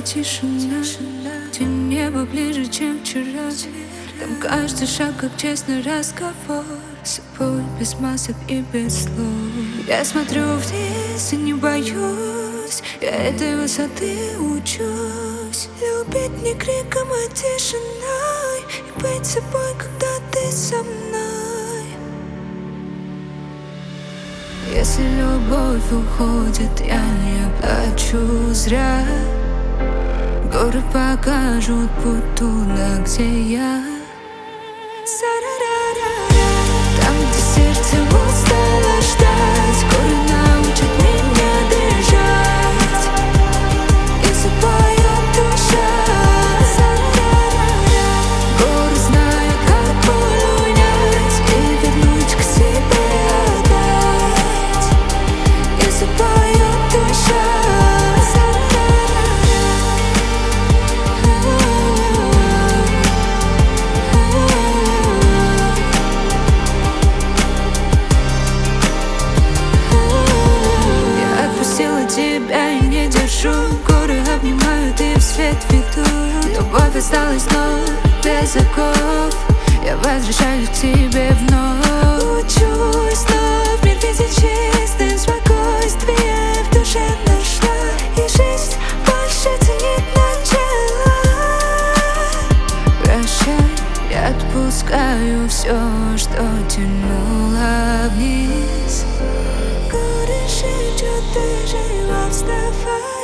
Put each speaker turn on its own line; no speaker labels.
тишина. Тень неба ближе, чем вчера. Там каждый шаг, как честный разговор с собой, без масок и без слов. Я смотрю вниз и не боюсь, я этой высоты учусь. Любить не криком, а тишиной, и быть собой, когда ты со мной. Если любовь уходит, я не плачу зря. Горы покажут путь туда, где я. Там, где сердце устало ждать, горы научат меня дышать, и запоет душа. Горы знают, как боль унять и вернуть к себе опять, и запоет душа. Тебя и не держу, горы обнимают и в свет ведут. Любовь осталась вновь без оков, я возвращаюсь к тебе вновь. Учусь вновь мир видеть чистым, спокойствие в душе нашла, и жизнь больше ценит начало. Прощай, я отпускаю все, что тянуло вниз. Горы шепчут, ты жива, вставай.